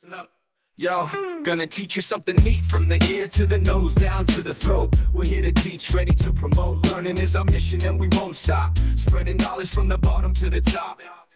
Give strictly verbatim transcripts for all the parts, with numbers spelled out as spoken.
Listen up. Yo, gonna teach you something neat from the ear to the nose down to the throat. We're here to teach, ready to promote. Learning is our mission and we won't stop. Spreading knowledge from the bottom to the top.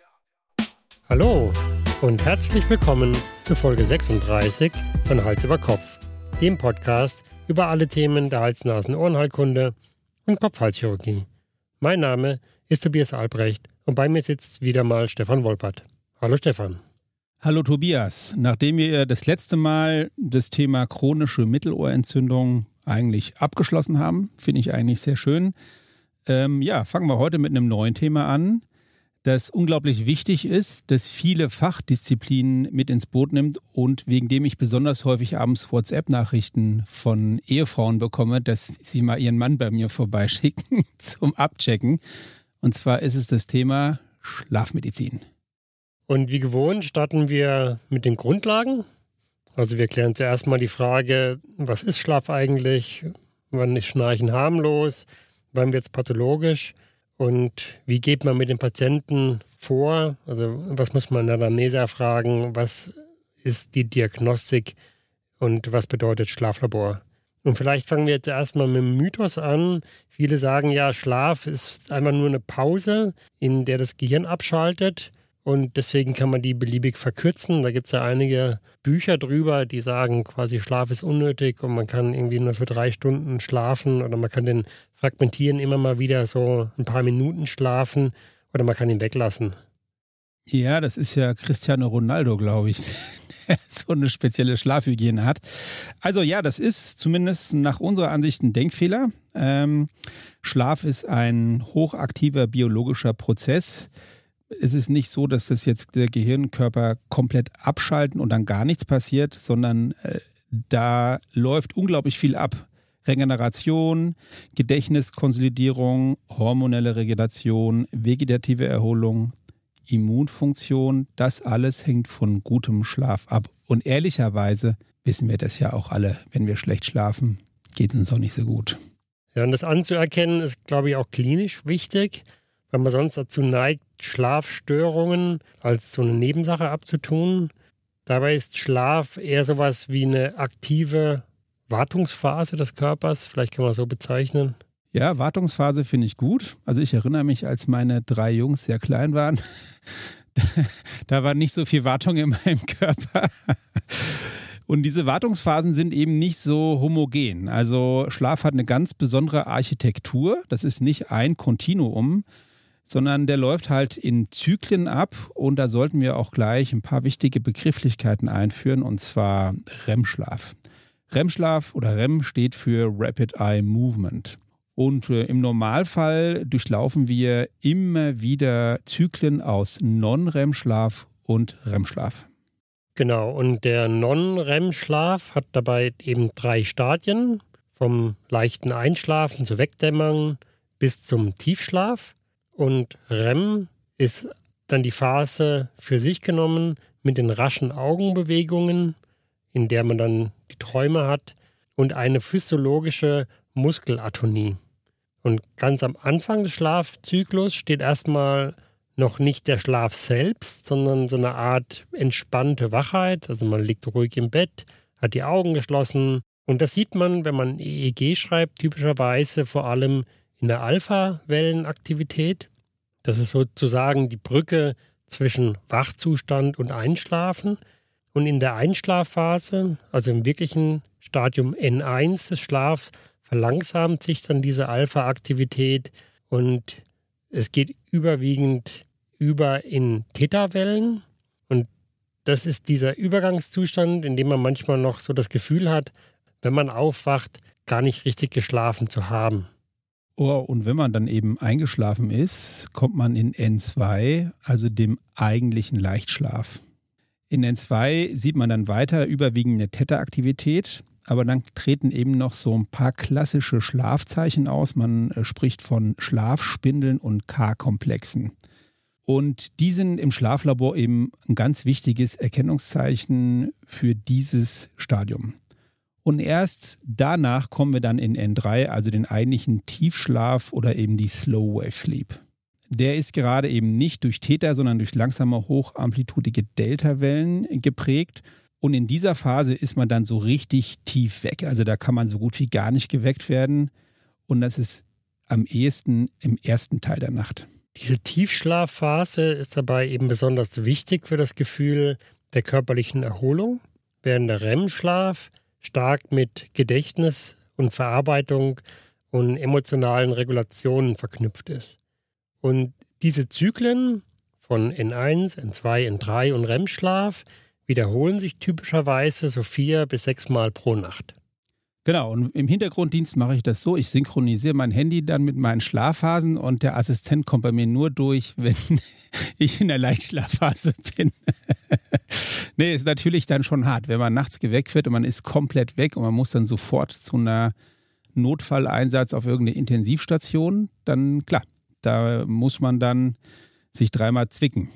Hallo und herzlich willkommen zu Folge sechsunddreißig von Hals über Kopf, dem Podcast über alle Themen der Hals-Nasen-Ohrenheilkunde und Kopf-Hals-Chirurgie. Mein Name ist Tobias Albrecht und bei mir sitzt wieder mal Stefan Wolpert. Hallo Stefan. Hallo Tobias. Nachdem wir das letzte Mal das Thema chronische Mittelohrentzündung eigentlich abgeschlossen haben, finde ich eigentlich sehr schön. Ähm, ja, fangen wir heute mit einem neuen Thema an, das unglaublich wichtig ist, das viele Fachdisziplinen mit ins Boot nimmt und wegen dem ich besonders häufig abends WhatsApp-Nachrichten von Ehefrauen bekomme, dass sie mal ihren Mann bei mir vorbeischicken zum Abchecken. Und zwar ist es das Thema Schlafmedizin. Und wie gewohnt starten wir mit den Grundlagen. Also wir klären zuerst mal die Frage, was ist Schlaf eigentlich? Wann ist Schnarchen harmlos? Wann wird es pathologisch? Und wie geht man mit den Patienten vor? Also was muss man in der Anamnese erfragen? Was ist die Diagnostik und was bedeutet Schlaflabor? Und vielleicht fangen wir zuerst mal mit dem Mythos an. Viele sagen ja, Schlaf ist einfach nur eine Pause, in der das Gehirn abschaltet. Und deswegen kann man die beliebig verkürzen. Da gibt es ja einige Bücher drüber, die sagen, quasi Schlaf ist unnötig und man kann irgendwie nur für drei Stunden schlafen oder man kann den fragmentieren, immer mal wieder so ein paar Minuten schlafen oder man kann ihn weglassen. Ja, das ist ja Cristiano Ronaldo, glaube ich, der so eine spezielle Schlafhygiene hat. Also ja, das ist zumindest nach unserer Ansicht ein Denkfehler. Ähm, Schlaf ist ein hochaktiver biologischer Prozess. Es ist nicht so, dass das jetzt der Gehirnkörper komplett abschalten und dann gar nichts passiert, sondern äh, da läuft unglaublich viel ab. Regeneration, Gedächtniskonsolidierung, hormonelle Regulation, vegetative Erholung, Immunfunktion, das alles hängt von gutem Schlaf ab. Und ehrlicherweise wissen wir das ja auch alle, wenn wir schlecht schlafen, geht es uns auch nicht so gut. Ja, und das anzuerkennen ist, glaube ich, auch klinisch wichtig, weil man sonst dazu neigt, Schlafstörungen als so eine Nebensache abzutun. Dabei ist Schlaf eher sowas wie eine aktive Wartungsphase des Körpers, vielleicht kann man so bezeichnen. Ja, Wartungsphase finde ich gut. Also ich erinnere mich, als meine drei Jungs sehr klein waren, da war nicht so viel Wartung in meinem Körper. Und diese Wartungsphasen sind eben nicht so homogen. Also Schlaf hat eine ganz besondere Architektur. Das ist nicht ein Kontinuum, sondern der läuft halt in Zyklen ab und da sollten wir auch gleich ein paar wichtige Begrifflichkeiten einführen, und zwar R E M-Schlaf. R E M-Schlaf oder R E M steht für Rapid Eye Movement. Und äh, im Normalfall durchlaufen wir immer wieder Zyklen aus Non-R E M-Schlaf und R E M-Schlaf. Genau, und der Non-R E M-Schlaf hat dabei eben drei Stadien, vom leichten Einschlafen zur Wegdämmerung bis zum Tiefschlaf. Und R E M ist dann die Phase für sich genommen mit den raschen Augenbewegungen, in der man dann die Träume hat und eine physiologische Muskelatonie. Und ganz am Anfang des Schlafzyklus steht erstmal noch nicht der Schlaf selbst, sondern so eine Art entspannte Wachheit. Also man liegt ruhig im Bett, hat die Augen geschlossen. Und das sieht man, wenn man E E G schreibt, typischerweise vor allem in der Alpha-Wellenaktivität. Das ist sozusagen die Brücke zwischen Wachzustand und Einschlafen. Und in der Einschlafphase, also im wirklichen Stadium N eins des Schlafs, verlangsamt sich dann diese Alpha-Aktivität und es geht überwiegend über in Theta-Wellen. Und das ist dieser Übergangszustand, in dem man manchmal noch so das Gefühl hat, wenn man aufwacht, gar nicht richtig geschlafen zu haben. Oh, und wenn man dann eben eingeschlafen ist, kommt man in N zwei, also dem eigentlichen Leichtschlaf. In N zwei sieht man dann weiter überwiegend eine Theta-Aktivität, aber dann treten eben noch so ein paar klassische Schlafzeichen aus. Man spricht von Schlafspindeln und K-Komplexen. Und die sind im Schlaflabor eben ein ganz wichtiges Erkennungszeichen für dieses Stadium. Und erst danach kommen wir dann in N drei, also den eigentlichen Tiefschlaf oder eben die Slow Wave Sleep. Der ist gerade eben nicht durch Theta, sondern durch langsame, hochamplitudige Deltawellen geprägt. Und in dieser Phase ist man dann so richtig tief weg. Also da kann man so gut wie gar nicht geweckt werden. Und das ist am ehesten im ersten Teil der Nacht. Diese Tiefschlafphase ist dabei eben besonders wichtig für das Gefühl der körperlichen Erholung, während der R E M-Schlaf stark mit Gedächtnis und Verarbeitung und emotionalen Regulationen verknüpft ist. Und diese Zyklen von N eins, N zwei, N drei und R E M-Schlaf wiederholen sich typischerweise so vier bis sechs Mal pro Nacht. Genau, und im Hintergrunddienst mache ich das so, ich synchronisiere mein Handy dann mit meinen Schlafphasen und der Assistent kommt bei mir nur durch, wenn ich in der Leichtschlafphase bin. Nee, ist natürlich dann schon hart, wenn man nachts geweckt wird und man ist komplett weg und man muss dann sofort zu einer Notfalleinsatz auf irgendeine Intensivstation, dann klar, da muss man dann sich dreimal zwicken.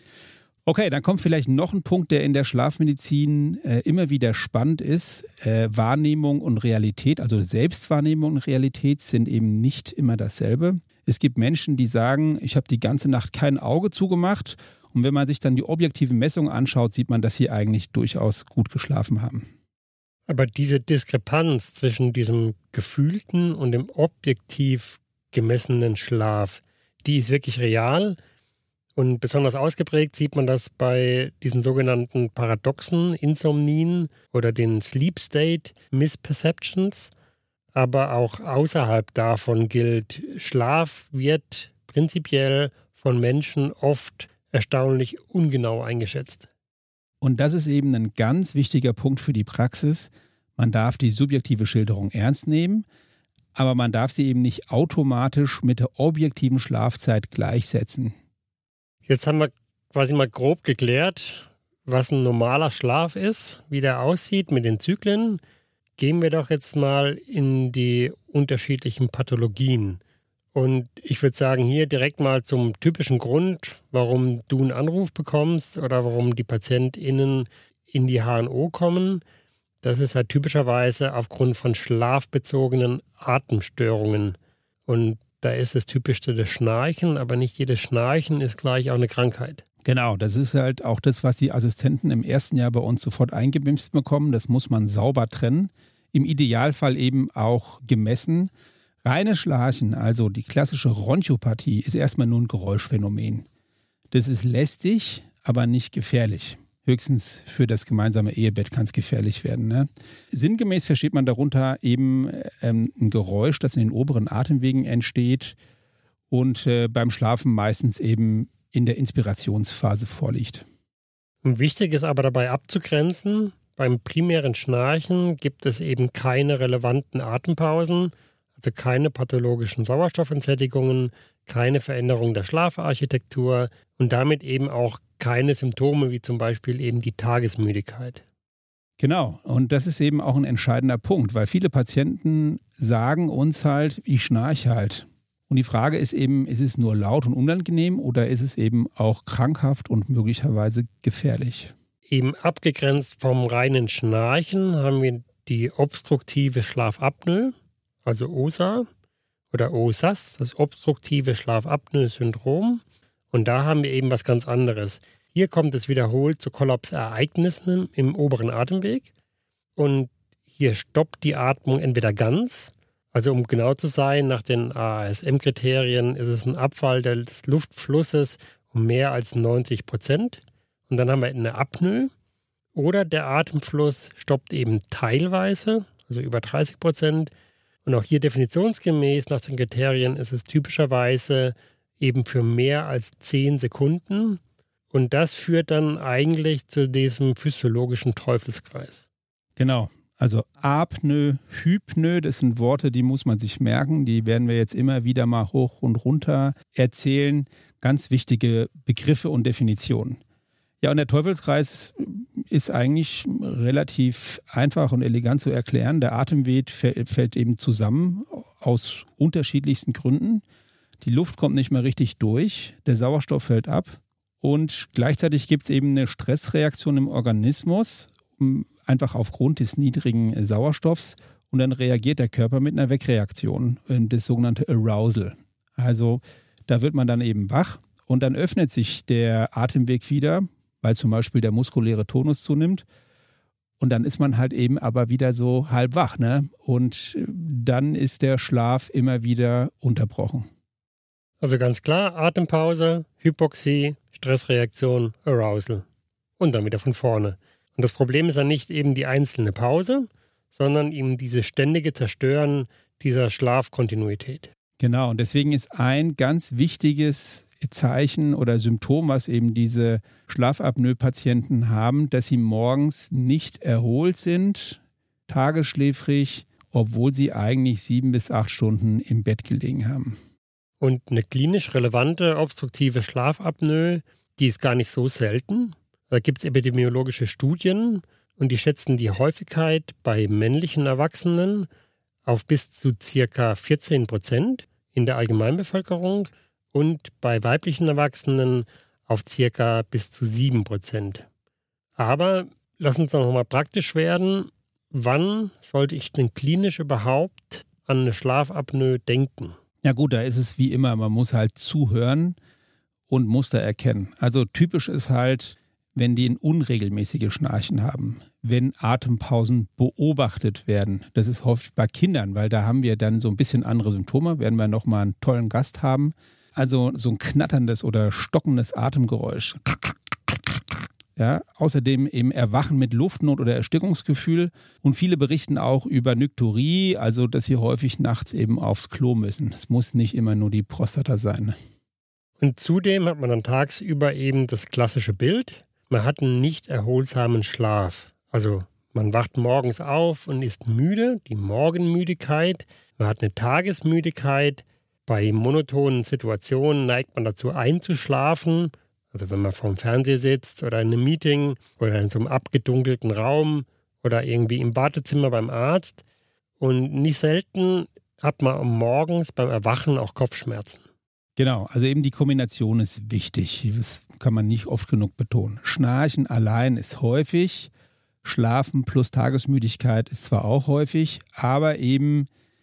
Okay, dann kommt vielleicht noch ein Punkt, der in der Schlafmedizin äh, immer wieder spannend ist. Äh, Wahrnehmung und Realität, also Selbstwahrnehmung und Realität sind eben nicht immer dasselbe. Es gibt Menschen, die sagen, ich habe die ganze Nacht kein Auge zugemacht. Und wenn man sich dann die objektiven Messungen anschaut, sieht man, dass sie eigentlich durchaus gut geschlafen haben. Aber diese Diskrepanz zwischen diesem gefühlten und dem objektiv gemessenen Schlaf, die ist wirklich real. Und besonders ausgeprägt sieht man das bei diesen sogenannten paradoxen Insomnien oder den Sleep State Misperceptions. Aber auch außerhalb davon gilt, Schlaf wird prinzipiell von Menschen oft erstaunlich ungenau eingeschätzt. Und das ist eben ein ganz wichtiger Punkt für die Praxis. Man darf die subjektive Schilderung ernst nehmen, aber man darf sie eben nicht automatisch mit der objektiven Schlafzeit gleichsetzen. Jetzt haben wir quasi mal grob geklärt, was ein normaler Schlaf ist, wie der aussieht mit den Zyklen. Gehen wir doch jetzt mal in die unterschiedlichen Pathologien. Und ich würde sagen, hier direkt mal zum typischen Grund, warum du einen Anruf bekommst oder warum die PatientInnen in die H N O kommen. Das ist halt typischerweise aufgrund von schlafbezogenen Atemstörungen. Und da ist das Typischste das Schnarchen, aber nicht jedes Schnarchen ist gleich auch eine Krankheit. Genau, das ist halt auch das, was die Assistenten im ersten Jahr bei uns sofort eingebimst bekommen. Das muss man sauber trennen. Im Idealfall eben auch gemessen. Reines Schnarchen, also die klassische Bronchopathie, ist erstmal nur ein Geräuschphänomen. Das ist lästig, aber nicht gefährlich. Höchstens für das gemeinsame Ehebett kann es gefährlich werden. Ne? Sinngemäß versteht man darunter eben ähm, ein Geräusch, das in den oberen Atemwegen entsteht und äh, beim Schlafen meistens eben in der Inspirationsphase vorliegt. Und wichtig ist aber dabei abzugrenzen, beim primären Schnarchen gibt es eben keine relevanten Atempausen, also keine pathologischen Sauerstoffentsättigungen, keine Veränderung der Schlafarchitektur und damit eben auch keine Symptome wie zum Beispiel eben die Tagesmüdigkeit. Genau, und das ist eben auch ein entscheidender Punkt, weil viele Patienten sagen uns halt, ich schnarche halt. Und die Frage ist eben, ist es nur laut und unangenehm oder ist es eben auch krankhaft und möglicherweise gefährlich? Eben abgegrenzt vom reinen Schnarchen haben wir die obstruktive Schlafapnoe, also O S A oder O S A S, das obstruktive Schlafapnoe-Syndrom. Und da haben wir eben was ganz anderes. Hier kommt es wiederholt zu Kollapsereignissen im oberen Atemweg. Und hier stoppt die Atmung entweder ganz, also um genau zu sein, nach den A A S M-Kriterien ist es ein Abfall des Luftflusses um mehr als neunzig Prozent. Und dann haben wir eine Apnoe. Oder der Atemfluss stoppt eben teilweise, also über dreißig Prozent. Und auch hier definitionsgemäß nach den Kriterien ist es typischerweise eben für mehr als zehn Sekunden. Und das führt dann eigentlich zu diesem physiologischen Teufelskreis. Genau. Also Apnoe, Hypnoe, das sind Worte, die muss man sich merken. Die werden wir jetzt immer wieder mal hoch und runter erzählen. Ganz wichtige Begriffe und Definitionen. Ja, und der Teufelskreis ist eigentlich relativ einfach und elegant zu erklären. Der Atemweg fällt eben zusammen aus unterschiedlichsten Gründen. Die Luft kommt nicht mehr richtig durch, der Sauerstoff fällt ab und gleichzeitig gibt es eben eine Stressreaktion im Organismus, einfach aufgrund des niedrigen Sauerstoffs und dann reagiert der Körper mit einer Wegreaktion, das sogenannte Arousal. Also da wird man dann eben wach und dann öffnet sich der Atemweg wieder, weil zum Beispiel der muskuläre Tonus zunimmt Und dann ist man halt eben aber wieder so halb wach, ne? Und dann ist der Schlaf immer wieder unterbrochen. Also ganz klar, Atempause, Hypoxie, Stressreaktion, Arousal. Und dann wieder von vorne. Und das Problem ist dann nicht eben die einzelne Pause, sondern eben dieses ständige Zerstören dieser Schlafkontinuität. Genau, und deswegen ist ein ganz wichtiges Zeichen oder Symptom, was eben diese Schlafapnoe-Patienten haben, dass sie morgens nicht erholt sind, tagesschläfrig, obwohl sie eigentlich sieben bis acht Stunden im Bett gelegen haben. Und eine klinisch relevante obstruktive Schlafapnoe, die ist gar nicht so selten. Da gibt es epidemiologische Studien und die schätzen die Häufigkeit bei männlichen Erwachsenen auf bis zu circa vierzehn Prozent in der Allgemeinbevölkerung und bei weiblichen Erwachsenen auf circa bis zu sieben Prozent. Aber lass uns noch mal praktisch werden. Wann sollte ich denn klinisch überhaupt an eine Schlafapnoe denken? Ja gut, da ist es wie immer, man muss halt zuhören und Muster erkennen. Also typisch ist halt, wenn die ein unregelmäßiges Schnarchen haben, wenn Atempausen beobachtet werden. Das ist häufig bei Kindern, weil da haben wir dann so ein bisschen andere Symptome, werden wir nochmal einen tollen Gast haben. Also so ein knatterndes oder stockendes Atemgeräusch. Ja, außerdem eben Erwachen mit Luftnot oder Erstickungsgefühl. Und viele berichten auch über Nykturie, also dass sie häufig nachts eben aufs Klo müssen. Es muss nicht immer nur die Prostata sein. Und zudem hat man dann tagsüber eben das klassische Bild. Man hat einen nicht erholsamen Schlaf. Also man wacht morgens auf und ist müde, die Morgenmüdigkeit. Man hat eine Tagesmüdigkeit. Bei monotonen Situationen neigt man dazu einzuschlafen. Also wenn man vorm Fernseher sitzt oder in einem Meeting oder in so einem abgedunkelten Raum oder irgendwie im Wartezimmer beim Arzt. Und nicht selten hat man morgens beim Erwachen auch Kopfschmerzen. Genau, also eben die Kombination ist wichtig. Das kann man nicht oft genug betonen. Schnarchen allein ist häufig, Schlafen plus Tagesmüdigkeit ist zwar auch häufig, aber eben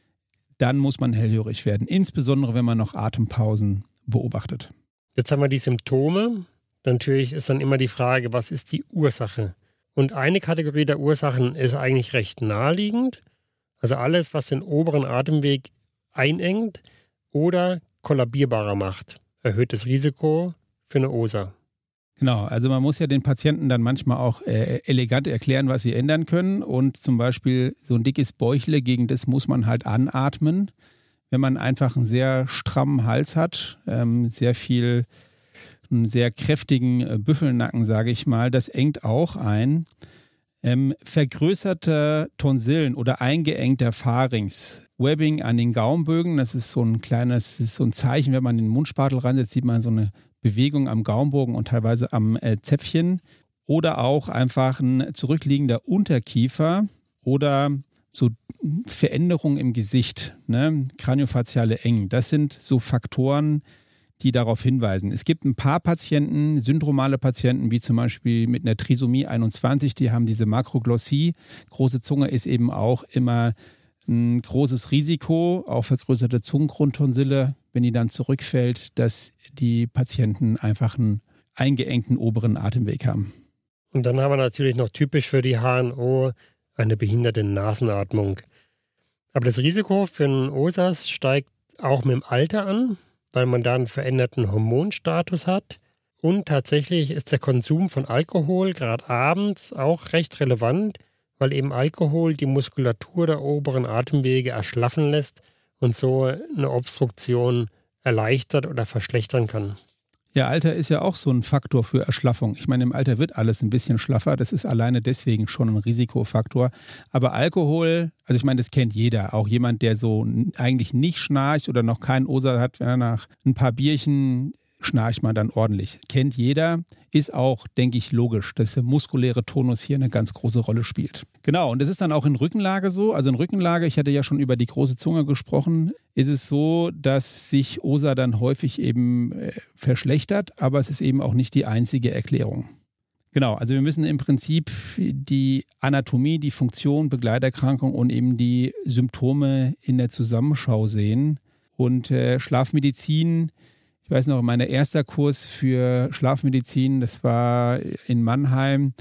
dann muss man hellhörig werden, insbesondere wenn man noch Atempausen beobachtet. Jetzt haben wir die Symptome. Natürlich ist dann immer die Frage, was ist die Ursache? Und eine Kategorie der Ursachen ist eigentlich recht naheliegend. Also alles, was den oberen Atemweg einengt oder kollabierbarer macht, erhöht das Risiko für eine O S A. Genau, also man muss ja den Patienten dann manchmal auch äh, elegant erklären, was sie ändern können. Und zum Beispiel so ein dickes Bäuchle, gegen das muss man halt anatmen. Wenn man einfach einen sehr strammen Hals hat, ähm, sehr viel, einen sehr kräftigen äh, Büffelnacken, sage ich mal, das engt auch ein. Ähm, vergrößerte Tonsillen oder eingeengter Pharynx, Webbing an den Gaumenbögen, das ist so ein kleines, das ist so ein Zeichen, wenn man den Mundspatel reinsetzt, sieht man so eine Bewegung am Gaumenbogen und teilweise am äh, Zäpfchen. Oder auch einfach ein zurückliegender Unterkiefer oder so Veränderungen im Gesicht, ne? Kraniofaziale Engen. Das sind so Faktoren, die darauf hinweisen. Es gibt ein paar Patienten, syndromale Patienten, wie zum Beispiel mit einer Trisomie einundzwanzig, die haben diese Makroglossie. Große Zunge ist eben auch immer ein großes Risiko, auch vergrößerte Zungengrundtonsille, wenn die dann zurückfällt, dass die Patienten einfach einen eingeengten oberen Atemweg haben. Und dann haben wir natürlich noch typisch für die H N O eine behinderte Nasenatmung. Aber das Risiko für einen O S A S steigt auch mit dem Alter an, weil man da einen veränderten Hormonstatus hat. Und tatsächlich ist der Konsum von Alkohol gerade abends auch recht relevant, weil eben Alkohol die Muskulatur der oberen Atemwege erschlaffen lässt und so eine Obstruktion erleichtert oder verschlechtern kann. Ja, Alter ist ja auch so ein Faktor für Erschlaffung. Ich meine, im Alter wird alles ein bisschen schlaffer. Das ist alleine deswegen schon ein Risikofaktor. Aber Alkohol, also ich meine, das kennt jeder. Auch jemand, der so eigentlich nicht schnarcht oder noch keinen O S A hat, wenn er nach ein paar Bierchen schnarcht man dann ordentlich. Kennt jeder, ist auch, denke ich, logisch, dass der muskuläre Tonus hier eine ganz große Rolle spielt. Genau, und das ist dann auch in Rückenlage so. Also in Rückenlage, ich hatte ja schon über die große Zunge gesprochen, ist es so, dass sich O S A dann häufig eben äh, verschlechtert, aber es ist eben auch nicht die einzige Erklärung. Genau, also wir müssen im Prinzip die Anatomie, die Funktion, Begleiterkrankung und eben die Symptome in der Zusammenschau sehen. Und äh, Schlafmedizin, ich weiß noch, mein erster Kurs für Schlafmedizin, das war in Mannheim,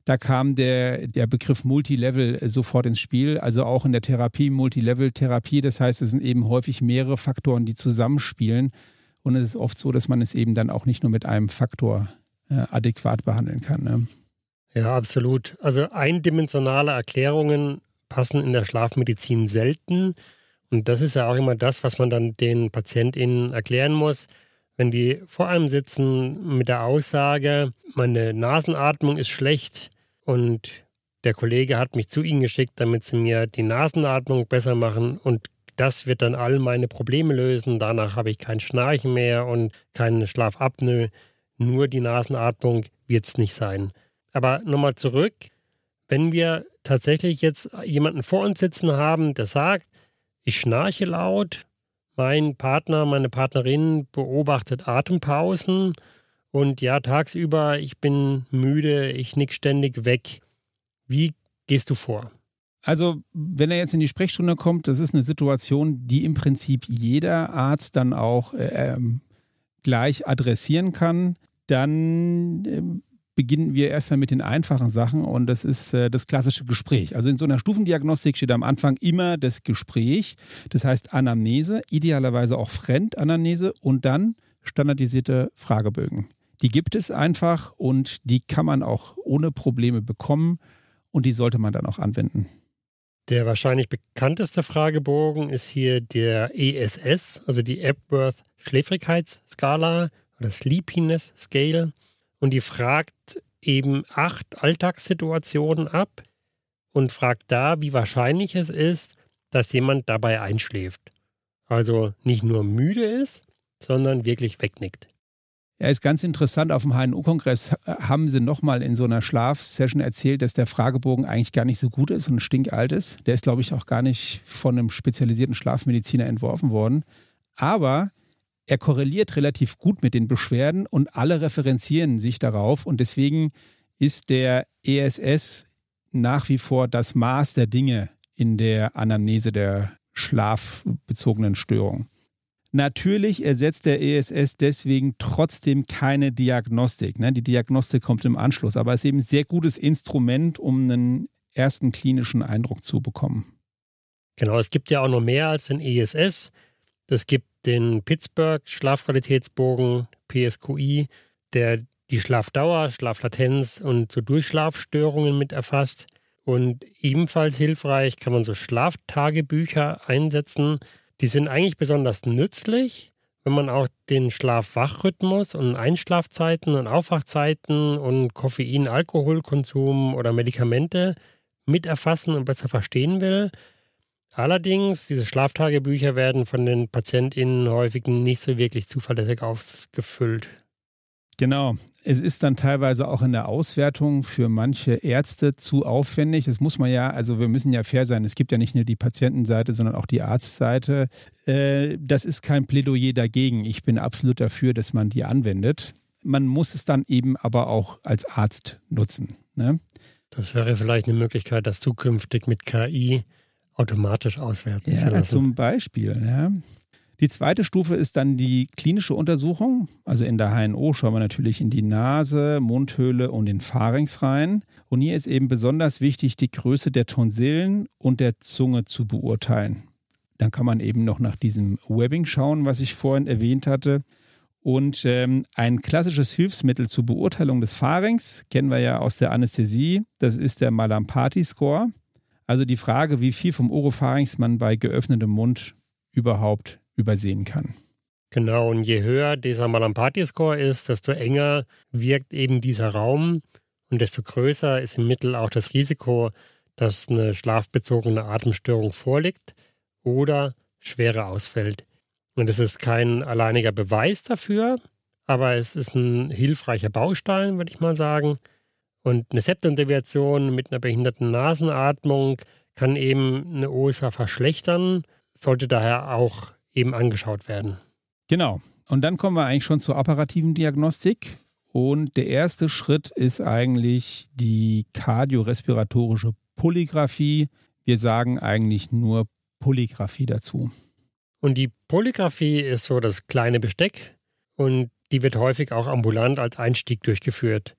Da kam der, der Begriff Multilevel sofort ins Spiel, also auch in der Therapie, Multilevel-Therapie. Das heißt, es sind eben häufig mehrere Faktoren, die zusammenspielen. Und es ist oft so, dass man es eben dann auch nicht nur mit einem Faktor äh, adäquat behandeln kann. Ne? Ja, absolut. Also eindimensionale Erklärungen passen in der Schlafmedizin selten. Und das ist ja auch immer das, was man dann den PatientInnen erklären muss. Wenn die vor einem sitzen mit der Aussage, meine Nasenatmung ist schlecht und der Kollege hat mich zu ihnen geschickt, damit sie mir die Nasenatmung besser machen und das wird dann all meine Probleme lösen. Danach habe ich kein Schnarchen mehr und keine Schlafapnoe. Nur die Nasenatmung wird es nicht sein. Aber nochmal zurück, wenn wir tatsächlich jetzt jemanden vor uns sitzen haben, der sagt, ich schnarche laut, mein Partner, meine Partnerin beobachtet Atempausen und ja, tagsüber, ich bin müde, ich nick ständig weg. Wie gehst du vor? Also, wenn er jetzt in die Sprechstunde kommt, das ist eine Situation, die im Prinzip jeder Arzt dann auch äh, gleich adressieren kann. Dann äh, beginnen wir erst mal mit den einfachen Sachen und das ist äh, das klassische Gespräch. Also in so einer Stufendiagnostik steht am Anfang immer das Gespräch, das heißt Anamnese, idealerweise auch Fremdanamnese und dann standardisierte Fragebögen. Die gibt es einfach und die kann man auch ohne Probleme bekommen und die sollte man dann auch anwenden. Der wahrscheinlich bekannteste Fragebogen ist hier der E S S, also die Epworth-Schläfrigkeitsskala oder Sleepiness Scale. Und die fragt eben acht Alltagssituationen ab und fragt da, wie wahrscheinlich es ist, dass jemand dabei einschläft. Also nicht nur müde ist, sondern wirklich wegnickt. Ja, ist ganz interessant. Auf dem H N O-Kongress haben sie nochmal in so einer Schlafsession erzählt, dass der Fragebogen eigentlich gar nicht so gut ist und stinkalt ist. Der ist, glaube ich, auch gar nicht von einem spezialisierten Schlafmediziner entworfen worden. Aber er korreliert relativ gut mit den Beschwerden und alle referenzieren sich darauf. Und deswegen ist der E S S nach wie vor das Maß der Dinge in der Anamnese der schlafbezogenen Störung. Natürlich ersetzt der E S S deswegen trotzdem keine Diagnostik. Ne? Die Diagnostik kommt im Anschluss, aber es ist eben ein sehr gutes Instrument, um einen ersten klinischen Eindruck zu bekommen. Genau, es gibt ja auch noch mehr als den E S S. Es gibt den Pittsburgh Schlafqualitätsbogen, P S Q I, der die Schlafdauer, Schlaflatenz und so Durchschlafstörungen mit erfasst. Und ebenfalls hilfreich kann man so Schlaftagebücher einsetzen. Die sind eigentlich besonders nützlich, wenn man auch den Schlaf-Wach-Rhythmus und Einschlafzeiten und Aufwachzeiten und Koffein-Alkoholkonsum oder Medikamente mit erfassen und besser verstehen will. Allerdings, diese Schlaftagebücher werden von den PatientInnen häufig nicht so wirklich zuverlässig ausgefüllt. Genau. Es ist dann teilweise auch in der Auswertung für manche Ärzte zu aufwendig. Das muss man ja, also wir müssen ja fair sein. Es gibt ja nicht nur die Patientenseite, sondern auch die Arztseite. Das ist kein Plädoyer dagegen. Ich bin absolut dafür, dass man die anwendet. Man muss es dann eben aber auch als Arzt nutzen. Ne? Das wäre vielleicht eine Möglichkeit, das zukünftig mit K I automatisch auswerten ja, zu lassen. Zum Beispiel, ja. Die zweite Stufe ist dann die klinische Untersuchung. Also in der H N O schauen wir natürlich in die Nase, Mundhöhle und den Pharynx rein. Und hier ist eben besonders wichtig, die Größe der Tonsillen und der Zunge zu beurteilen. Dann kann man eben noch nach diesem Webbing schauen, was ich vorhin erwähnt hatte. Und ähm, ein klassisches Hilfsmittel zur Beurteilung des Pharynx kennen wir ja aus der Anästhesie. Das ist der Mallampati-Score. Also die Frage, wie viel vom Oropharynx man bei geöffnetem Mund überhaupt übersehen kann. Genau, und je höher dieser Mallampati-Score ist, desto enger wirkt eben dieser Raum und desto größer ist im Mittel auch das Risiko, dass eine schlafbezogene Atemstörung vorliegt oder schwerer ausfällt. Und das ist kein alleiniger Beweis dafür, aber es ist ein hilfreicher Baustein, würde ich mal sagen. Und eine Septumdeviation mit einer behinderten Nasenatmung kann eben eine O S A verschlechtern, sollte daher auch eben angeschaut werden. Genau. Und dann kommen wir eigentlich schon zur operativen Diagnostik. Und der erste Schritt ist eigentlich die kardiorespiratorische Polygraphie. Wir sagen eigentlich nur Polygraphie dazu. Und die Polygraphie ist so das kleine Besteck und die wird häufig auch ambulant als Einstieg durchgeführt.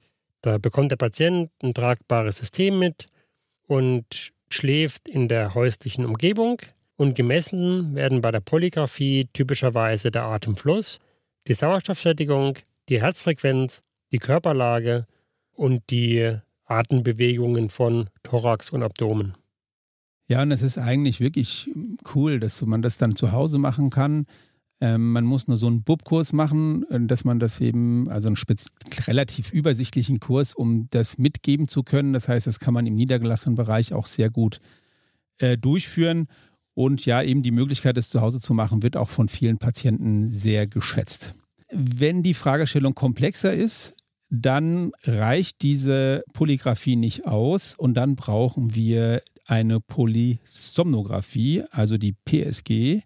Da bekommt der Patient ein tragbares System mit und schläft in der häuslichen Umgebung. Und gemessen werden bei der Polygraphie typischerweise der Atemfluss, die Sauerstoffsättigung, die Herzfrequenz, die Körperlage und die Atembewegungen von Thorax und Abdomen. Ja, und es ist eigentlich wirklich cool, dass man das dann zu Hause machen kann. Ähm, man muss nur so einen B U B-Kurs machen, dass man das eben, also einen spez- relativ übersichtlichen Kurs, um das mitgeben zu können. Das heißt, das kann man im niedergelassenen Bereich auch sehr gut äh, durchführen. Und ja, eben die Möglichkeit, das zu Hause zu machen, wird auch von vielen Patienten sehr geschätzt. Wenn die Fragestellung komplexer ist, dann reicht diese Polygraphie nicht aus und dann brauchen wir eine Polysomnographie, also die P S G.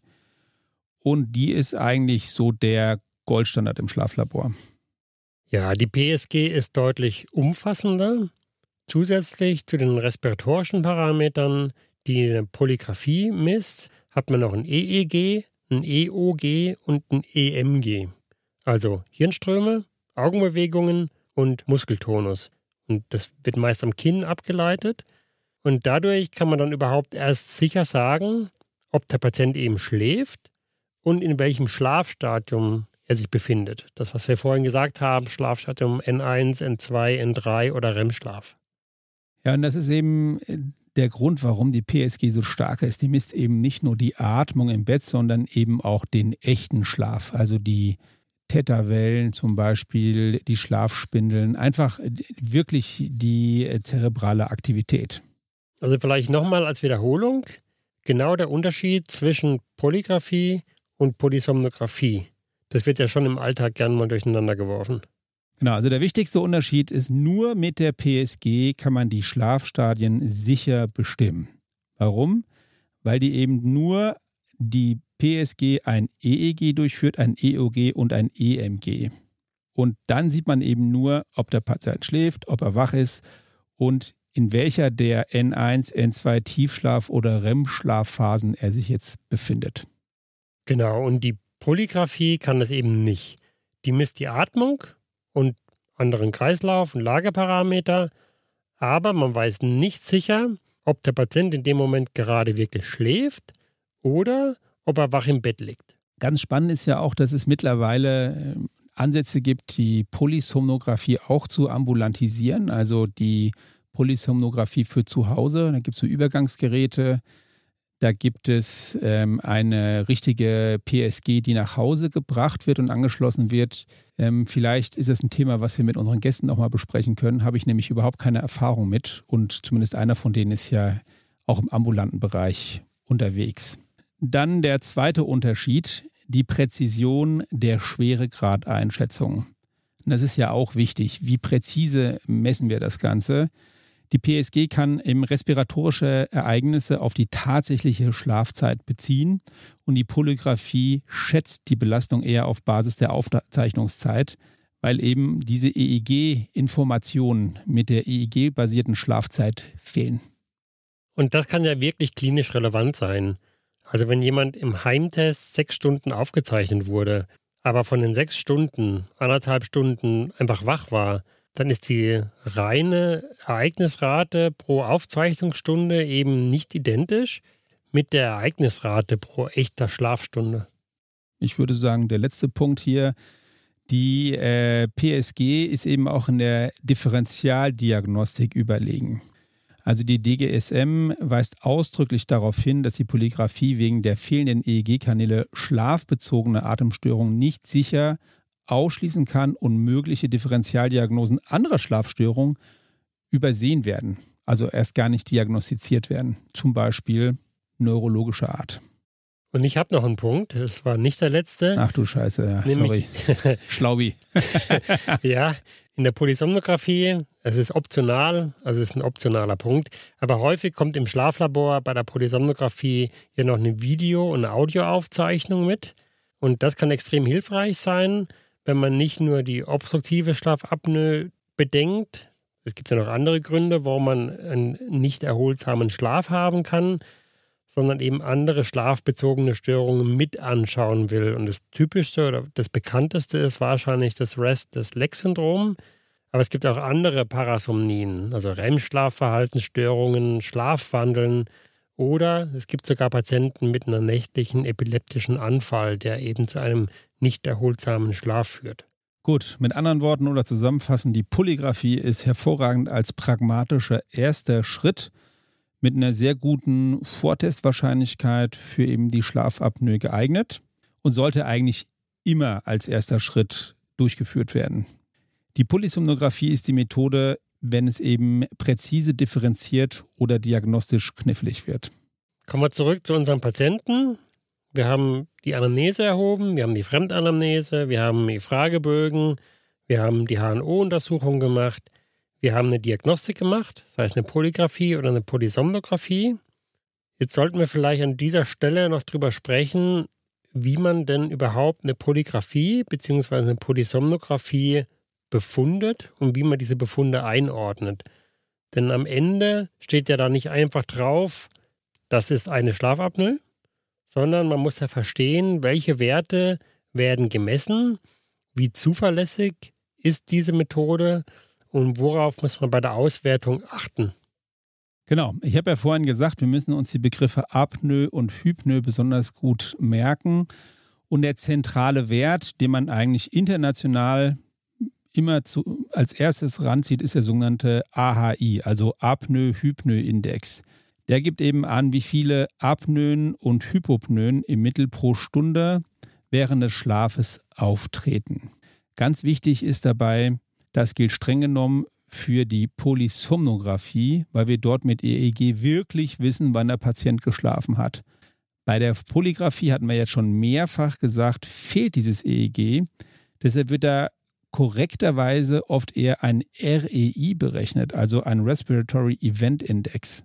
Und die ist eigentlich so der Goldstandard im Schlaflabor. Ja, die P S G ist deutlich umfassender. Zusätzlich zu den respiratorischen Parametern, die eine Polygraphie misst, hat man noch ein E E G, ein E O G und ein E M G. Also Hirnströme, Augenbewegungen und Muskeltonus. Und das wird meist am Kinn abgeleitet. Und dadurch kann man dann überhaupt erst sicher sagen, ob der Patient eben schläft und in welchem Schlafstadium er sich befindet. Das, was wir vorhin gesagt haben, Schlafstadium N eins, N zwei, N drei oder R E M-Schlaf. Ja, und das ist eben der Grund, warum die P S G so stark ist. Die misst eben nicht nur die Atmung im Bett, sondern eben auch den echten Schlaf. Also die Theta-Wellen zum Beispiel, die Schlafspindeln, einfach wirklich die zerebrale Aktivität. Also vielleicht nochmal als Wiederholung, genau der Unterschied zwischen Polygraphie und Polysomnographie. Das wird ja schon im Alltag gern mal durcheinander geworfen. Genau, also der wichtigste Unterschied ist, nur mit der P S G kann man die Schlafstadien sicher bestimmen. Warum? Weil die eben nur die P S G ein E E G durchführt, ein E O G und ein E M G. Und dann sieht man eben nur, ob der Patient schläft, ob er wach ist und in welcher der N eins, N zwei Tiefschlaf- oder R E M-Schlafphasen er sich jetzt befindet. Genau, und die Polygraphie kann das eben nicht. Die misst die Atmung und anderen Kreislauf- und Lagerparameter, aber man weiß nicht sicher, ob der Patient in dem Moment gerade wirklich schläft oder ob er wach im Bett liegt. Ganz spannend ist ja auch, dass es mittlerweile Ansätze gibt, die Polysomnographie auch zu ambulantisieren, also die Polysomnographie für zu Hause. Da gibt es so Übergangsgeräte, da gibt es ähm, eine richtige P S G, die nach Hause gebracht wird und angeschlossen wird. Ähm, vielleicht ist es ein Thema, was wir mit unseren Gästen auch mal besprechen können. Habe ich nämlich überhaupt keine Erfahrung mit und zumindest einer von denen ist ja auch im ambulanten Bereich unterwegs. Dann der zweite Unterschied, die Präzision der Schweregradeinschätzung. Das ist ja auch wichtig. Wie präzise messen wir das Ganze? Die P S G kann eben respiratorische Ereignisse auf die tatsächliche Schlafzeit beziehen und die Polygraphie schätzt die Belastung eher auf Basis der Aufzeichnungszeit, weil eben diese E E G-Informationen mit der E E G-basierten Schlafzeit fehlen. Und das kann ja wirklich klinisch relevant sein. Also wenn jemand im Heimtest sechs Stunden aufgezeichnet wurde, aber von den sechs Stunden, anderthalb Stunden einfach wach war, dann ist die reine Ereignisrate pro Aufzeichnungsstunde eben nicht identisch mit der Ereignisrate pro echter Schlafstunde. Ich würde sagen, der letzte Punkt hier, die äh, P S G ist eben auch in der Differentialdiagnostik überlegen. Also die D G S M weist ausdrücklich darauf hin, dass die Polygraphie wegen der fehlenden E E G-Kanäle schlafbezogene Atemstörungen nicht sicher ausschließen kann und mögliche Differentialdiagnosen anderer Schlafstörungen übersehen werden, also erst gar nicht diagnostiziert werden, zum Beispiel neurologischer Art. Und ich habe noch einen Punkt, das war nicht der letzte. Ach du Scheiße, ja, Nämlich, sorry. Schlaubi. Ja, in der Polysomnographie, es ist optional, also es ist ein optionaler Punkt, aber häufig kommt im Schlaflabor bei der Polysomnographie hier noch eine Video- und Audioaufzeichnung mit. Und das kann extrem hilfreich sein, wenn man nicht nur die obstruktive Schlafapnoe bedenkt. Es gibt ja noch andere Gründe, warum man einen nicht erholsamen Schlaf haben kann, sondern eben andere schlafbezogene Störungen mit anschauen will. Und das typischste oder das bekannteste ist wahrscheinlich das Restless-Leg-Syndrom. Aber es gibt auch andere Parasomnien, also R E M-Schlafverhaltensstörungen, Schlafwandeln oder es gibt sogar Patienten mit einer nächtlichen epileptischen Anfall, der eben zu einem nicht erholsamen Schlaf führt. Gut, mit anderen Worten oder zusammenfassend, die Polygraphie ist hervorragend als pragmatischer erster Schritt mit einer sehr guten Vortestwahrscheinlichkeit für eben die Schlafapnoe geeignet und sollte eigentlich immer als erster Schritt durchgeführt werden. Die Polysomnographie ist die Methode, wenn es eben präzise differenziert oder diagnostisch knifflig wird. Kommen wir zurück zu unserem Patienten. Wir haben die Anamnese erhoben, wir haben die Fremdanamnese, wir haben die Fragebögen, wir haben die H N O-Untersuchung gemacht, wir haben eine Diagnostik gemacht, das heißt eine Polygraphie oder eine Polysomnographie. Jetzt sollten wir vielleicht an dieser Stelle noch drüber sprechen, wie man denn überhaupt eine Polygraphie bzw. eine Polysomnographie befundet und wie man diese Befunde einordnet. Denn am Ende steht ja da nicht einfach drauf, das ist eine Schlafapnoe, sondern man muss ja verstehen, welche Werte werden gemessen, wie zuverlässig ist diese Methode und worauf muss man bei der Auswertung achten. Genau, ich habe ja vorhin gesagt, wir müssen uns die Begriffe Apnoe und Hypnoe besonders gut merken. Und der zentrale Wert, den man eigentlich international immer zu, als erstes ranzieht, ist der sogenannte A H I, also Apnoe-Hypnoe-Index. Der gibt eben an, wie viele Apnoen und Hypopnoen im Mittel pro Stunde während des Schlafes auftreten. Ganz wichtig ist dabei, das gilt streng genommen für die Polysomnographie, weil wir dort mit E E G wirklich wissen, wann der Patient geschlafen hat. Bei der Polygraphie hatten wir jetzt schon mehrfach gesagt, fehlt dieses E E G. Deshalb wird da korrekterweise oft eher ein R E I berechnet, also ein Respiratory Event Index.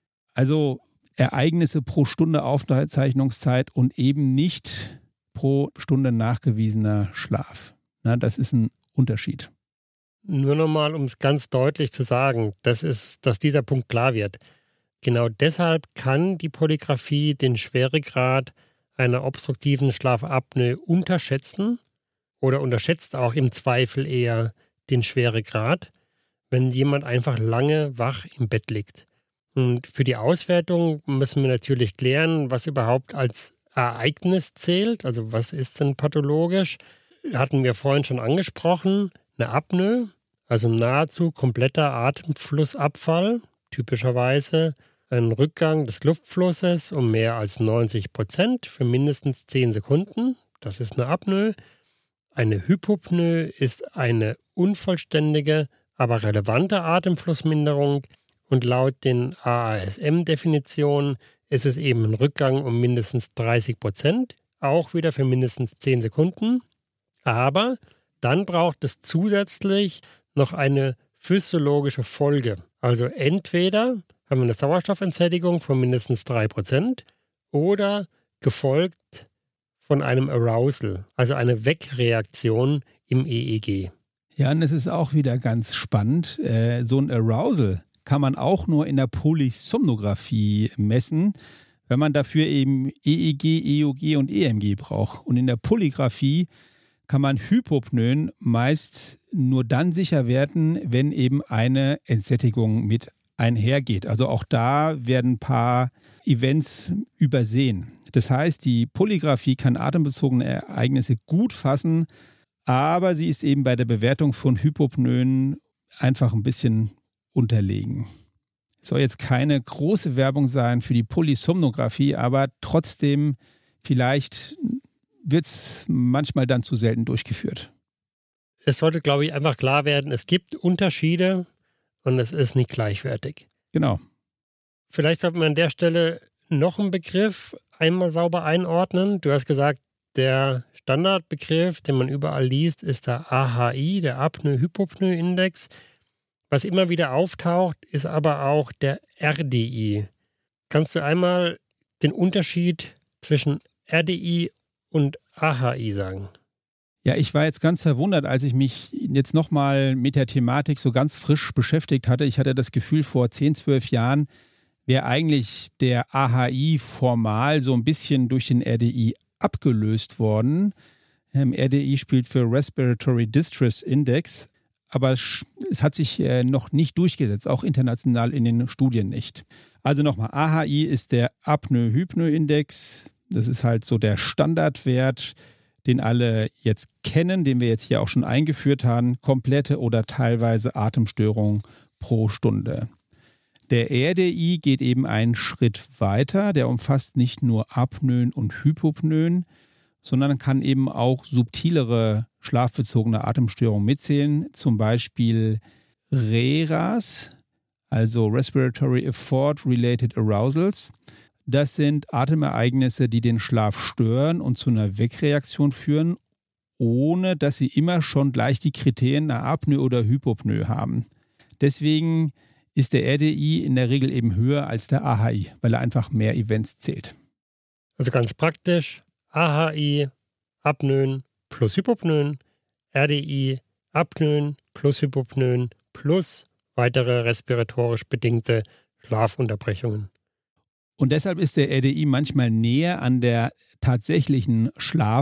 Also Ereignisse pro Stunde Aufzeichnungszeit und eben nicht pro Stunde nachgewiesener Schlaf. Na, das ist ein Unterschied. Nur nochmal, um es ganz deutlich zu sagen, das ist, dass dieser Punkt klar wird. Genau deshalb kann die Polygraphie den Schweregrad einer obstruktiven Schlafapnoe unterschätzen oder unterschätzt auch im Zweifel eher den Schweregrad, wenn jemand einfach lange wach im Bett liegt. Und für die Auswertung müssen wir natürlich klären, was überhaupt als Ereignis zählt, also was ist denn pathologisch. Hatten wir vorhin schon angesprochen, eine Apnoe, also nahezu kompletter Atemflussabfall, typischerweise ein Rückgang des Luftflusses um mehr als neunzig Prozent für mindestens zehn Sekunden, das ist eine Apnoe. Eine Hypopnoe ist eine unvollständige, aber relevante Atemflussminderung und laut den A A S M-Definitionen ist es eben ein Rückgang um mindestens dreißig Prozent, auch wieder für mindestens zehn Sekunden. Aber dann braucht es zusätzlich noch eine physiologische Folge. Also entweder haben wir eine Sauerstoffentsättigung von mindestens drei Prozent oder gefolgt von einem Arousal, also eine Wegreaktion im E E G. Ja, und es ist auch wieder ganz spannend. Äh, so ein Arousal kann man auch nur in der Polysomnographie messen, wenn man dafür eben E E G, E O G und E M G braucht. Und in der Polygraphie kann man Hypopnoen meist nur dann sicher werten, wenn eben eine Entsättigung mit einhergeht. Also auch da werden ein paar Events übersehen. Das heißt, die Polygraphie kann atembezogene Ereignisse gut fassen, aber sie ist eben bei der Bewertung von Hypopnoen einfach ein bisschen unterlegen. Es soll jetzt keine große Werbung sein für die Polysomnographie, aber trotzdem vielleicht wird es manchmal dann zu selten durchgeführt. Es sollte, glaube ich, einfach klar werden, es gibt Unterschiede und es ist nicht gleichwertig. Genau. Vielleicht sollte man an der Stelle noch einen Begriff einmal sauber einordnen. Du hast gesagt, der Standardbegriff, den man überall liest, ist der A H I, der Apnoe-Hypopnoe-Index. Was immer wieder auftaucht, ist aber auch der R D I. Kannst du einmal den Unterschied zwischen R D I und A H I sagen? Ja, ich war jetzt ganz verwundert, als ich mich jetzt nochmal mit der Thematik so ganz frisch beschäftigt hatte. Ich hatte das Gefühl, vor zehn, zwölf Jahren wäre eigentlich der A H I formal so ein bisschen durch den R D I abgelöst worden. Ähm, R D I spielt für Respiratory Distress Index. aber es hat sich noch nicht durchgesetzt, auch international in den Studien nicht. Also nochmal, A H I ist der Apnoe-Hypnoe-Index. Das ist halt so der Standardwert, den alle jetzt kennen, den wir jetzt hier auch schon eingeführt haben. Komplette oder teilweise Atemstörungen pro Stunde. Der R D I geht eben einen Schritt weiter. Der umfasst nicht nur Apnoen und Hypopnoen, sondern kann eben auch subtilere schlafbezogene Atemstörungen mitzählen. Zum Beispiel R E R A S, also Respiratory Effort Related Arousals. Das sind Atemereignisse, die den Schlaf stören und zu einer Wegreaktion führen, ohne dass sie immer schon gleich die Kriterien einer Apnoe oder Hypopnoe haben. Deswegen ist der R D I in der Regel eben höher als der A H I, weil er einfach mehr Events zählt. Also ganz praktisch, A H I, Apnoen plus Hypopnoen, R D I, Apnoen plus Hypopnoen plus weitere respiratorisch bedingte Schlafunterbrechungen. Und deshalb ist der R D I manchmal näher an der tatsächlichen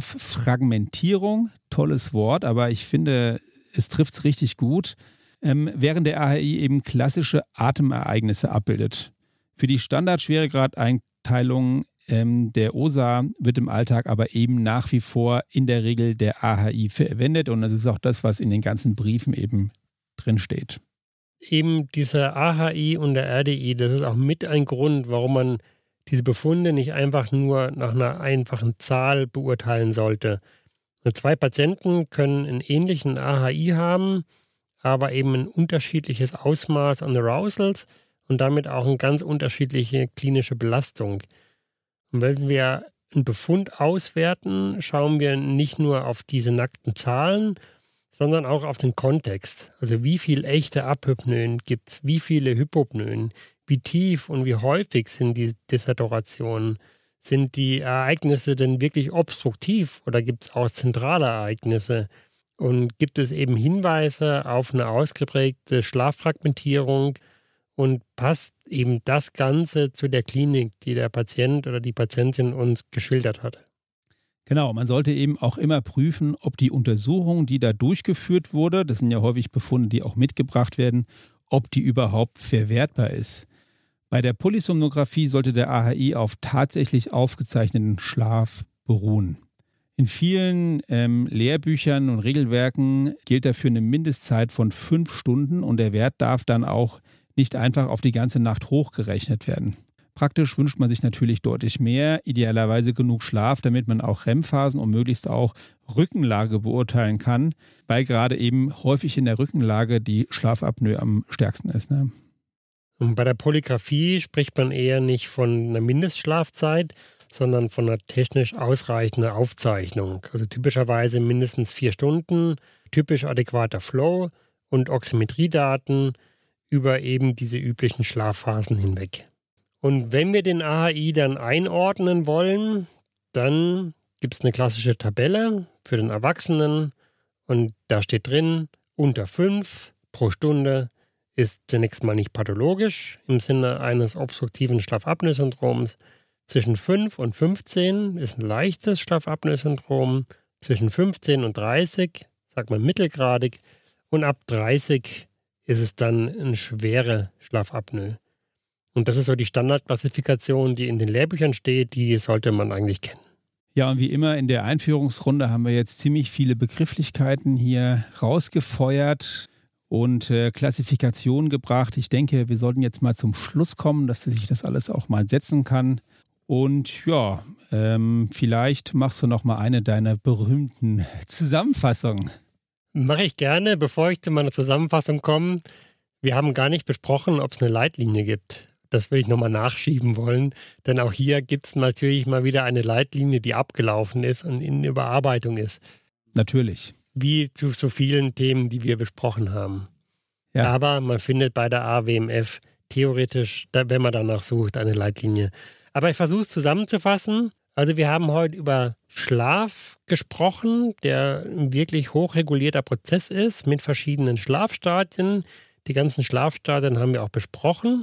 Schlaffragmentierung. Tolles Wort, aber ich finde, es trifft es richtig gut. Ähm, während der A H I eben klassische Atemereignisse abbildet. Für die Standard-Schweregrad-Einteilung ähm, der O S A wird im Alltag aber eben nach wie vor in der Regel der A H I verwendet und das ist auch das, was in den ganzen Briefen eben drin steht. Eben dieser A H I und der R D I, das ist auch mit ein Grund, warum man diese Befunde nicht einfach nur nach einer einfachen Zahl beurteilen sollte. Zwei Patienten können einen ähnlichen A H I haben, aber eben ein unterschiedliches Ausmaß an Arousals und damit auch eine ganz unterschiedliche klinische Belastung. Und wenn wir einen Befund auswerten, schauen wir nicht nur auf diese nackten Zahlen, sondern auch auf den Kontext. Also wie viel echte Apnoen gibt es, wie viele Hypopnoen, wie tief und wie häufig sind die Desaturationen, sind die Ereignisse denn wirklich obstruktiv oder gibt es auch zentrale Ereignisse? Und gibt es eben Hinweise auf eine ausgeprägte Schlaffragmentierung und passt eben das Ganze zu der Klinik, die der Patient oder die Patientin uns geschildert hat? Genau, man sollte eben auch immer prüfen, ob die Untersuchung, die da durchgeführt wurde, das sind ja häufig Befunde, die auch mitgebracht werden, ob die überhaupt verwertbar ist. Bei der Polysomnographie sollte der A H I auf tatsächlich aufgezeichneten Schlaf beruhen. In vielen ähm, Lehrbüchern und Regelwerken gilt dafür eine Mindestzeit von fünf Stunden und der Wert darf dann auch nicht einfach auf die ganze Nacht hochgerechnet werden. Praktisch wünscht man sich natürlich deutlich mehr, idealerweise genug Schlaf, damit man auch R E M-Phasen und möglichst auch Rückenlage beurteilen kann, weil gerade eben häufig in der Rückenlage die Schlafapnoe am stärksten ist. Ne? Und bei der Polygraphie spricht man eher nicht von einer Mindestschlafzeit, sondern von einer technisch ausreichenden Aufzeichnung. Also typischerweise mindestens vier Stunden, typisch adäquater Flow und Oximetriedaten über eben diese üblichen Schlafphasen hinweg. Und wenn wir den A H I dann einordnen wollen, dann gibt es eine klassische Tabelle für den Erwachsenen und da steht drin, unter fünf pro Stunde ist zunächst mal nicht pathologisch im Sinne eines obstruktiven Schlafapnoe-Syndroms. Zwischen fünf und fünfzehn ist ein leichtes Schlafapnoe-Syndrom. Zwischen fünfzehn und dreißig, sagt man mittelgradig. Und ab dreißig ist es dann eine schwere Schlafapnoe. Und das ist so die Standardklassifikation, die in den Lehrbüchern steht, die sollte man eigentlich kennen. Ja, und wie immer in der Einführungsrunde haben wir jetzt ziemlich viele Begrifflichkeiten hier rausgefeuert und äh, Klassifikationen gebracht. Ich denke, wir sollten jetzt mal zum Schluss kommen, dass sich das alles auch mal setzen kann. Und ja, ähm, vielleicht machst du noch mal eine deiner berühmten Zusammenfassungen. Mache ich gerne. Bevor ich zu meiner Zusammenfassung komme, wir haben gar nicht besprochen, ob es eine Leitlinie gibt. Das will ich nochmal nachschieben wollen, denn auch hier gibt es natürlich mal wieder eine Leitlinie, die abgelaufen ist und in Überarbeitung ist. Natürlich. Wie zu so vielen Themen, die wir besprochen haben. Ja. Aber man findet bei der A W M F theoretisch, wenn man danach sucht, eine Leitlinie. Aber ich versuche es zusammenzufassen. Also wir haben heute über Schlaf gesprochen, der ein wirklich hochregulierter Prozess ist mit verschiedenen Schlafstadien. Die ganzen Schlafstadien haben wir auch besprochen.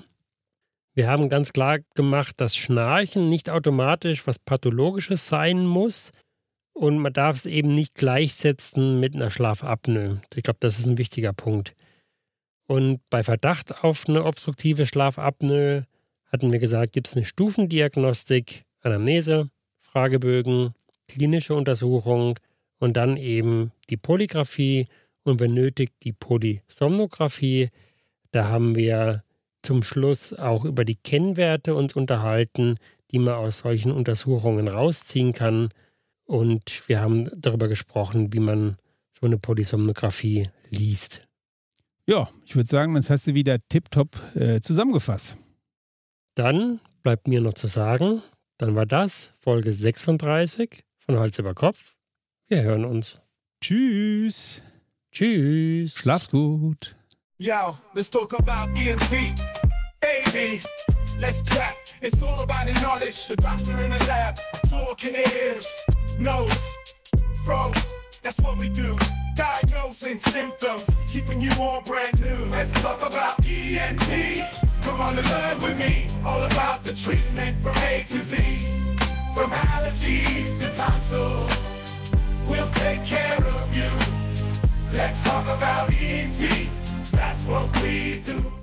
Wir haben ganz klar gemacht, dass Schnarchen nicht automatisch was Pathologisches sein muss. Und man darf es eben nicht gleichsetzen mit einer Schlafapnoe. Ich glaube, das ist ein wichtiger Punkt. Und bei Verdacht auf eine obstruktive Schlafapnoe hatten wir gesagt, gibt es eine Stufendiagnostik, Anamnese, Fragebögen, klinische Untersuchung und dann eben die Polygraphie und wenn nötig die Polysomnographie. Da haben wir zum Schluss auch über die Kennwerte uns unterhalten, die man aus solchen Untersuchungen rausziehen kann. Und wir haben darüber gesprochen, wie man so eine Polysomnographie liest. Ja, ich würde sagen, das hast du wieder tipptopp äh, zusammengefasst. Dann bleibt mir noch zu sagen, dann war das Folge sechsunddreißig von Hals über Kopf. Wir hören uns. Tschüss. Tschüss. Schlaf's gut. Yo, let's talk about E N T. Baby, let's chat. It's all about the knowledge. The doctor in the lab, talking ears, nose, throat. That's what we do. Diagnosing symptoms, keeping you all brand new. Let's talk about E N T. Come on and learn with me. All about the treatment from A to Z. From allergies to tonsils, we'll take care of you. Let's talk about E N T. That's what we do.